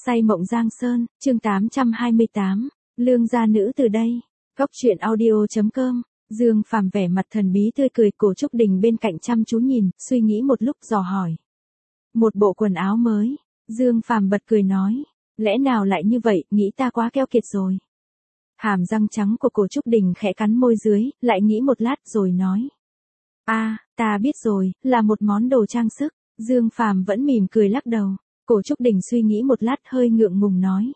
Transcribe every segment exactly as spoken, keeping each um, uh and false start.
Say mộng Giang Sơn, chương tám trăm hai mươi tám, Lương gia nữ từ đây. Góc truyện audio chấm com. Dương Phàm vẻ mặt thần bí tươi cười, Cổ Trúc Đình bên cạnh chăm chú nhìn, suy nghĩ một lúc dò hỏi. Một bộ quần áo mới. Dương Phàm bật cười nói, lẽ nào lại như vậy, nghĩ ta quá keo kiệt rồi. Hàm răng trắng của Cổ Trúc Đình khẽ cắn môi dưới, lại nghĩ một lát rồi nói. A, à, ta biết rồi, là một món đồ trang sức. Dương Phàm vẫn mỉm cười lắc đầu. Cổ Trúc Đình suy nghĩ một lát hơi ngượng ngùng nói.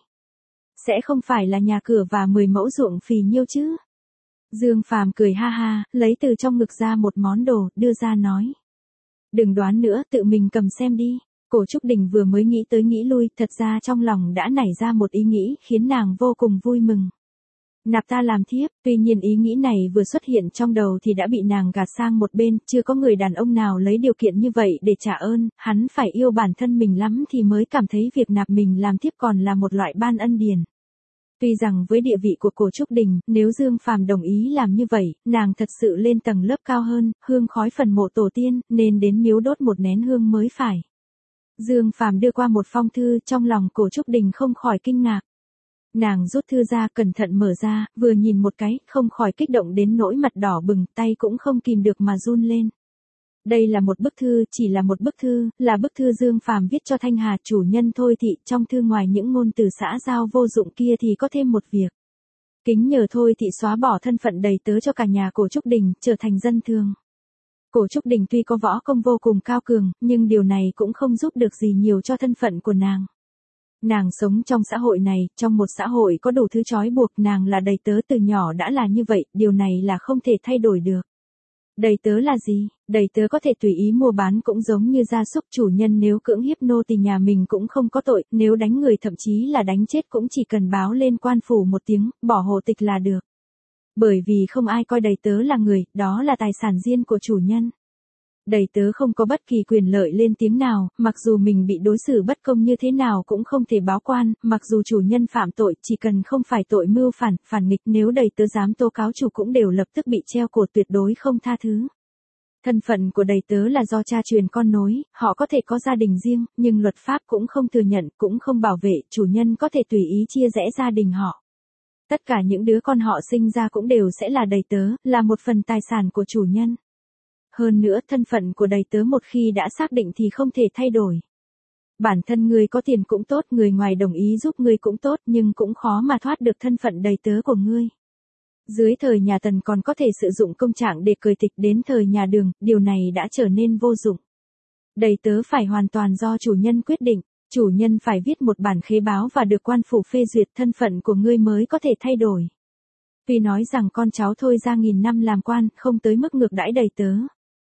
Sẽ không phải là nhà cửa và mười mẫu ruộng phì nhiêu chứ? Dương Phàm cười ha ha, lấy từ trong ngực ra một món đồ, đưa ra nói. Đừng đoán nữa, tự mình cầm xem đi. Cổ Trúc Đình vừa mới nghĩ tới nghĩ lui, thật ra trong lòng đã nảy ra một ý nghĩ khiến nàng vô cùng vui mừng. Nạp ta làm thiếp, tuy nhiên ý nghĩ này vừa xuất hiện trong đầu thì đã bị nàng gạt sang một bên, chưa có người đàn ông nào lấy điều kiện như vậy để trả ơn, hắn phải yêu bản thân mình lắm thì mới cảm thấy việc nạp mình làm thiếp còn là một loại ban ân điển. Tuy rằng với địa vị của Cổ Trúc Đình, nếu Dương Phàm đồng ý làm như vậy, nàng thật sự lên tầng lớp cao hơn, hương khói phần mộ tổ tiên, nên đến miếu đốt một nén hương mới phải. Dương Phàm đưa qua một phong thư, trong lòng Cổ Trúc Đình không khỏi kinh ngạc. Nàng rút thư ra, cẩn thận mở ra, vừa nhìn một cái, không khỏi kích động đến nỗi mặt đỏ bừng, tay cũng không kìm được mà run lên. Đây là một bức thư, chỉ là một bức thư, là bức thư Dương Phàm viết cho Thanh Hà chủ nhân Thôi Thị, trong thư ngoài những ngôn từ xã giao vô dụng kia thì có thêm một việc. Kính nhờ Thôi Thị xóa bỏ thân phận đầy tớ cho cả nhà Cổ Trúc Đình, trở thành dân thường. Cổ Trúc Đình tuy có võ công vô cùng cao cường, nhưng điều này cũng không giúp được gì nhiều cho thân phận của nàng. Nàng sống trong xã hội này, trong một xã hội có đủ thứ trói buộc, nàng là đầy tớ từ nhỏ đã là như vậy, điều này là không thể thay đổi được. Đầy tớ là gì? Đầy tớ có thể tùy ý mua bán cũng giống như gia súc, chủ nhân nếu cưỡng hiếp nô tỳ nhà mình cũng không có tội, nếu đánh người thậm chí là đánh chết cũng chỉ cần báo lên quan phủ một tiếng, bỏ hộ tịch là được. Bởi vì không ai coi đầy tớ là người, đó là tài sản riêng của chủ nhân. Đầy tớ không có bất kỳ quyền lợi lên tiếng nào, mặc dù mình bị đối xử bất công như thế nào cũng không thể báo quan, mặc dù chủ nhân phạm tội, chỉ cần không phải tội mưu phản, phản nghịch, nếu đầy tớ dám tố cáo chủ cũng đều lập tức bị treo cổ, tuyệt đối không tha thứ. Thân phận của đầy tớ là do cha truyền con nối, họ có thể có gia đình riêng, nhưng luật pháp cũng không thừa nhận, cũng không bảo vệ, chủ nhân có thể tùy ý chia rẽ gia đình họ. Tất cả những đứa con họ sinh ra cũng đều sẽ là đầy tớ, là một phần tài sản của chủ nhân. Hơn nữa, thân phận của đầy tớ một khi đã xác định thì không thể thay đổi. Bản thân ngươi có tiền cũng tốt, người ngoài đồng ý giúp ngươi cũng tốt, nhưng cũng khó mà thoát được thân phận đầy tớ của ngươi. Dưới thời nhà Tần còn có thể sử dụng công trạng để cười tịch, đến thời nhà Đường, điều này đã trở nên vô dụng. Đầy tớ phải hoàn toàn do chủ nhân quyết định, chủ nhân phải viết một bản khế báo và được quan phủ phê duyệt, thân phận của ngươi mới có thể thay đổi. Tuy nói rằng con cháu Thôi ra nghìn năm làm quan, không tới mức ngược đãi đầy tớ.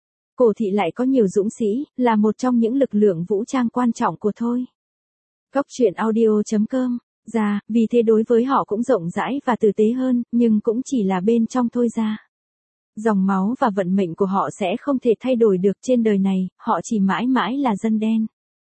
Cổ thị lại có nhiều dũng sĩ, là một trong những lực lượng vũ trang quan trọng của Thôi. Góc truyện audio chấm com. Ra, vì thế đối với họ cũng rộng rãi và tử tế hơn, nhưng cũng chỉ là bên trong Thôi ra. Dòng máu và vận mệnh của họ sẽ không thể thay đổi được trên đời này, họ chỉ mãi mãi là dân đen.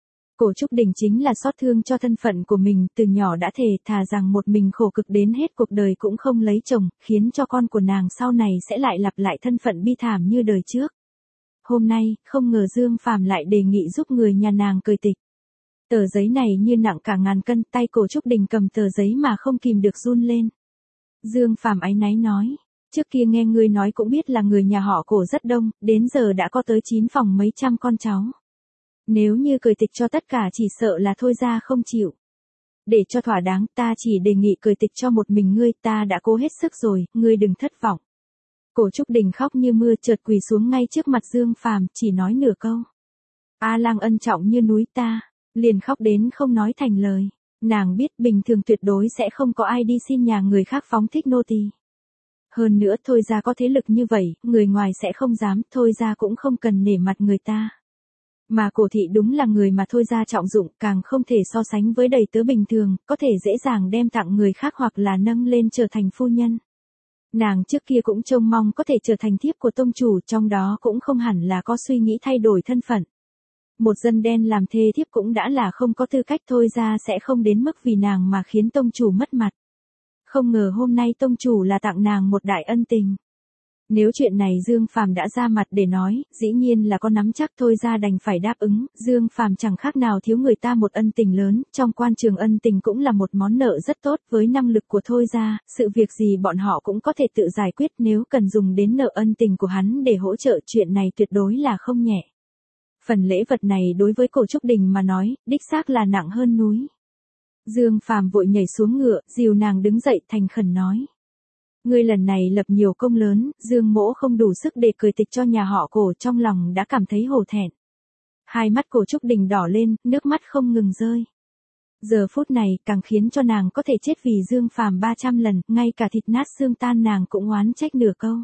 Cổ Trúc Đình chính là xót thương cho thân phận của mình, từ nhỏ đã thề thà rằng một mình khổ cực đến hết cuộc đời cũng không lấy chồng, khiến cho con của nàng sau này sẽ lại lặp lại thân phận bi thảm như đời trước. Hôm nay, không ngờ Dương Phàm lại đề nghị giúp người nhà nàng cười tịch. Tờ giấy này như nặng cả ngàn cân, tay Cổ Trúc Đình cầm tờ giấy mà không kìm được run lên. Dương Phàm áy náy nói, trước kia nghe ngươi nói cũng biết là người nhà họ Cổ rất đông, đến giờ đã có tới chín phòng mấy trăm con cháu. Nếu như cười tịch cho tất cả chỉ sợ là Thôi ra không chịu. Để cho thỏa đáng, ta chỉ đề nghị cười tịch cho một mình ngươi, ta đã cố hết sức rồi, ngươi đừng thất vọng. Cổ Trúc Đình khóc như mưa, chợt quỳ xuống ngay trước mặt Dương Phàm, chỉ nói nửa câu. A Lang ân trọng như núi ta, liền khóc đến không nói thành lời. Nàng biết bình thường tuyệt đối sẽ không có ai đi xin nhà người khác phóng thích nô tỳ. Hơn nữa Thôi ra có thế lực như vậy, người ngoài sẽ không dám, Thôi ra cũng không cần nể mặt người ta. Mà Cổ thị đúng là người mà Thôi ra trọng dụng, càng không thể so sánh với đầy tớ bình thường, có thể dễ dàng đem tặng người khác hoặc là nâng lên trở thành phu nhân. Nàng trước kia cũng trông mong có thể trở thành thiếp của tông chủ, trong đó cũng không hẳn là có suy nghĩ thay đổi thân phận. Một dân đen làm thê thiếp cũng đã là không có tư cách, Thôi ra sẽ không đến mức vì nàng mà khiến tông chủ mất mặt. Không ngờ hôm nay tông chủ là tặng nàng một đại ân tình. Nếu chuyện này Dương Phàm đã ra mặt để nói, dĩ nhiên là có nắm chắc thôi ra đành phải đáp ứng, Dương Phàm chẳng khác nào thiếu người ta một ân tình lớn, trong quan trường ân tình cũng là một món nợ rất tốt, với năng lực của thôi ra, sự việc gì bọn họ cũng có thể tự giải quyết, nếu cần dùng đến nợ ân tình của hắn để hỗ trợ, chuyện này tuyệt đối là không nhẹ. Phần lễ vật này đối với Cổ Trúc Đình mà nói, đích xác là nặng hơn núi. Dương Phàm vội nhảy xuống ngựa, dìu nàng đứng dậy, thành khẩn nói. Ngươi lần này lập nhiều công lớn, Dương mỗ không đủ sức để cười tịch cho nhà họ Cổ, trong lòng đã cảm thấy hổ thẹn. Hai mắt Cổ Trúc Đình đỏ lên, nước mắt không ngừng rơi. Giờ phút này càng khiến cho nàng có thể chết vì Dương Phàm ba trăm lần, ngay cả thịt nát xương tan nàng cũng oán trách nửa câu.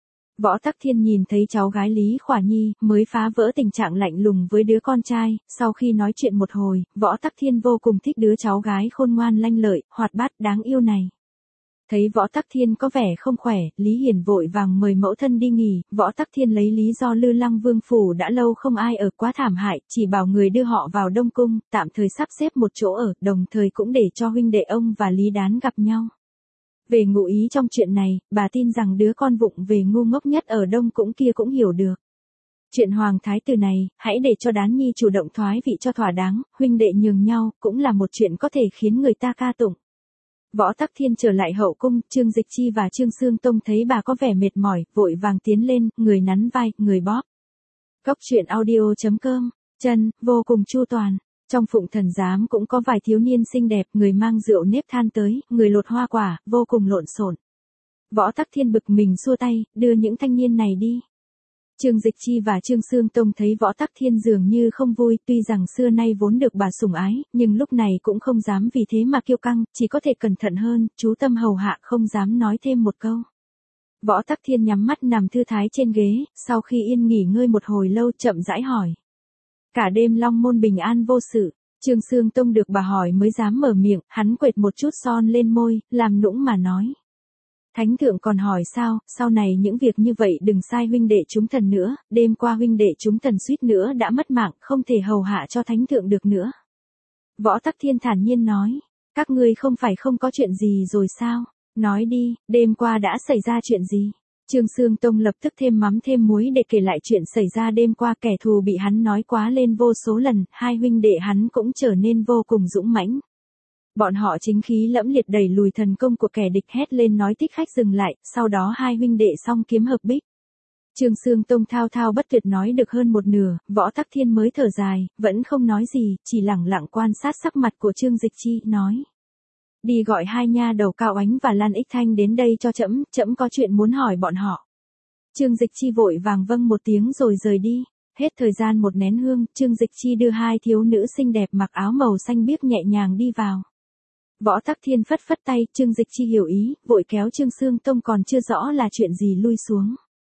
Võ Tắc Thiên nhìn thấy cháu gái Lý Khỏa Nhi, mới phá vỡ tình trạng lạnh lùng với đứa con trai, sau khi nói chuyện một hồi, Võ Tắc Thiên vô cùng thích đứa cháu gái khôn ngoan lanh lợi, hoạt bát, đáng yêu này. Thấy Võ Tắc Thiên có vẻ không khỏe, Lý Hiền vội vàng mời mẫu thân đi nghỉ, Võ Tắc Thiên lấy lý do Lư Lăng Vương phủ đã lâu không ai ở quá thảm hại, chỉ bảo người đưa họ vào Đông Cung, tạm thời sắp xếp một chỗ ở, đồng thời cũng để cho huynh đệ ông và Lý Đán gặp nhau. Về ngụ ý trong chuyện này, bà tin rằng đứa con vụng về ngu ngốc nhất ở Đông Cũng kia cũng hiểu được. Chuyện Hoàng Thái Tử này, hãy để cho Đán Nhi chủ động thoái vị cho thỏa đáng, huynh đệ nhường nhau, cũng là một chuyện có thể khiến người ta ca tụng. Võ Tắc Thiên trở lại hậu cung, Trương Dịch Chi và Trương Xương Tông thấy bà có vẻ mệt mỏi, vội vàng tiến lên, người nắn vai, người bóp. Cốc truyện audio chấm com, chân, vô cùng chu toàn. Trong Phụng Thần Giám cũng có vài thiếu niên xinh đẹp, người mang rượu nếp than tới, người lột hoa quả, vô cùng lộn xộn. Võ Tắc Thiên bực mình xua tay, đưa những thanh niên này đi. Trương Dịch Chi và Trương Xương Tông thấy Võ Tắc Thiên dường như không vui, tuy rằng xưa nay vốn được bà sủng ái, nhưng lúc này cũng không dám vì thế mà kiêu căng, chỉ có thể cẩn thận hơn, chú tâm hầu hạ, không dám nói thêm một câu. Võ Tắc Thiên nhắm mắt nằm thư thái trên ghế, sau khi yên nghỉ ngơi một hồi lâu chậm rãi hỏi. Cả đêm Long Môn bình an vô sự, Trương Xương Tông được bà hỏi mới dám mở miệng, hắn quệt một chút son lên môi, làm nũng mà nói. Thánh thượng còn hỏi sao, sau này những việc như vậy đừng sai huynh đệ chúng thần nữa, đêm qua huynh đệ chúng thần suýt nữa đã mất mạng, không thể hầu hạ cho thánh thượng được nữa. Võ Tắc Thiên thản nhiên nói, các ngươi không phải không có chuyện gì rồi sao, nói đi, đêm qua đã xảy ra chuyện gì. Trương Xương Tông lập tức thêm mắm thêm muối để kể lại chuyện xảy ra đêm qua, kẻ thù bị hắn nói quá lên vô số lần, hai huynh đệ hắn cũng trở nên vô cùng dũng mãnh. Bọn họ chính khí lẫm liệt đẩy lùi thần công của kẻ địch, hét lên nói thích khách dừng lại, sau đó hai huynh đệ song kiếm hợp bích. Trương Xương Tông thao thao bất tuyệt nói được hơn một nửa, Võ Tắc Thiên mới thở dài, vẫn không nói gì, chỉ lẳng lặng quan sát sắc mặt của Trương Dịch Chi, nói. Đi gọi hai nha đầu Cao Ánh và Lan Ích Thanh đến đây cho trẫm, trẫm có chuyện muốn hỏi bọn họ. Trương Dịch Chi vội vàng vâng một tiếng rồi rời đi. Hết thời gian một nén hương, Trương Dịch Chi đưa hai thiếu nữ xinh đẹp mặc áo màu xanh biếc nhẹ nhàng đi vào. Võ Tắc Thiên phất phất tay, Trương Dịch Chi hiểu ý, vội kéo Trương Xương Tông còn chưa rõ là chuyện gì lui xuống.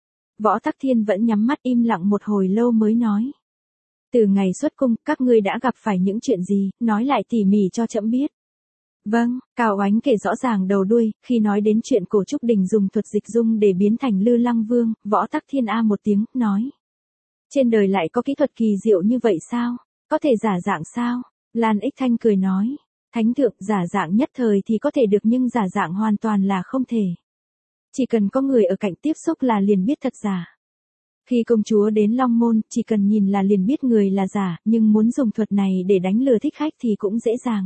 Võ Tắc Thiên vẫn nhắm mắt im lặng một hồi lâu mới nói. Từ ngày xuất cung, các ngươi đã gặp phải những chuyện gì, nói lại tỉ mỉ cho trẫm biết. Vâng, Cao Ánh kể rõ ràng đầu đuôi, khi nói đến chuyện Cổ Trúc Đình dùng thuật dịch dung để biến thành Lư Lăng Vương, Võ Tắc Thiên a một tiếng, nói. Trên đời lại có kỹ thuật kỳ diệu như vậy sao? Có thể giả dạng sao? Lan Ích Thanh cười nói. Thánh thượng, giả dạng nhất thời thì có thể được nhưng giả dạng hoàn toàn là không thể. Chỉ cần có người ở cạnh tiếp xúc là liền biết thật giả. Khi công chúa đến Long Môn, chỉ cần nhìn là liền biết người là giả, nhưng muốn dùng thuật này để đánh lừa thích khách thì cũng dễ dàng.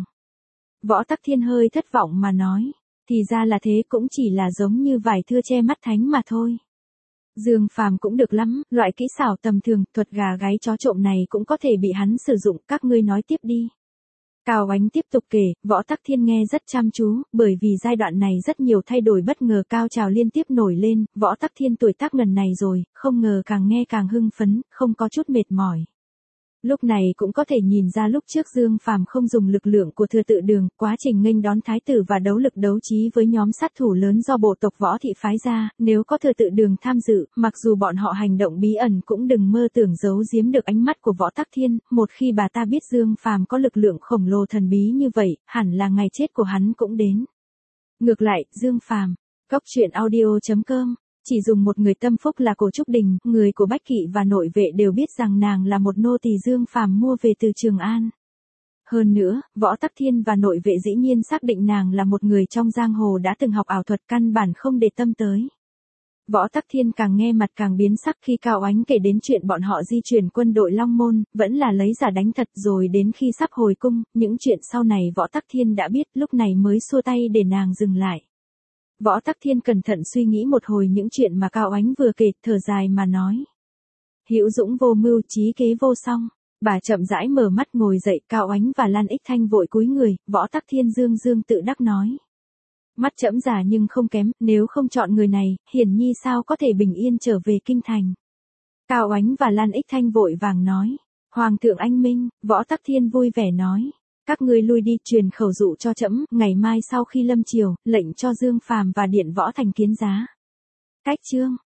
Võ Tắc Thiên hơi thất vọng mà nói, thì ra là thế, cũng chỉ là giống như vải thưa che mắt thánh mà thôi. Dương Phàm cũng được lắm, loại kỹ xảo tầm thường, thuật gà gáy chó trộm này cũng có thể bị hắn sử dụng, các ngươi nói tiếp đi. Cao Ánh tiếp tục kể, Võ Tắc Thiên nghe rất chăm chú, bởi vì giai đoạn này rất nhiều thay đổi bất ngờ cao trào liên tiếp nổi lên, Võ Tắc Thiên tuổi tác lần này rồi, không ngờ càng nghe càng hưng phấn, không có chút mệt mỏi. Lúc này cũng có thể nhìn ra lúc trước Dương Phàm không dùng lực lượng của Thừa Tự Đường, quá trình nghênh đón thái tử và đấu lực đấu trí với nhóm sát thủ lớn do bộ tộc Võ thị phái ra, nếu có Thừa Tự Đường tham dự, mặc dù bọn họ hành động bí ẩn cũng đừng mơ tưởng giấu giếm được ánh mắt của Võ Tắc Thiên, một khi bà ta biết Dương Phàm có lực lượng khổng lồ thần bí như vậy, hẳn là ngày chết của hắn cũng đến. Ngược lại, Dương Phàm, cốc truyện audio chấm com chỉ dùng một người tâm phúc là Cổ Trúc Đình, người của Bách Kỵ và nội vệ đều biết rằng nàng là một nô tỳ Dương Phàm mua về từ Trường An. Hơn nữa, Võ Tắc Thiên và nội vệ dĩ nhiên xác định nàng là một người trong giang hồ đã từng học ảo thuật, căn bản không để tâm tới. Võ Tắc Thiên càng nghe mặt càng biến sắc khi Cao Oánh kể đến chuyện bọn họ di chuyển quân đội Long Môn, vẫn là lấy giả đánh thật, rồi đến khi sắp hồi cung, những chuyện sau này Võ Tắc Thiên đã biết, lúc này mới xua tay để nàng dừng lại. Võ Tắc Thiên cẩn thận suy nghĩ một hồi những chuyện mà Cao Oánh vừa kể, thở dài mà nói. Hữu dũng vô mưu, trí kế vô song. Bà chậm rãi mở mắt ngồi dậy, Cao Oánh và Lan Ích Thanh vội cúi người, Võ Tắc Thiên dương dương tự đắc nói. Mắt trẫm già nhưng không kém, nếu không chọn người này, Hiển Nhi sao có thể bình yên trở về kinh thành. Cao Oánh và Lan Ích Thanh vội vàng nói. Hoàng thượng anh minh. Võ Tắc Thiên vui vẻ nói. Các ngươi lui đi, truyền khẩu dụ cho trẫm, ngày mai sau khi lâm triều, lệnh cho Dương Phàm và Điện Võ Thành kiến giá. Cách chương.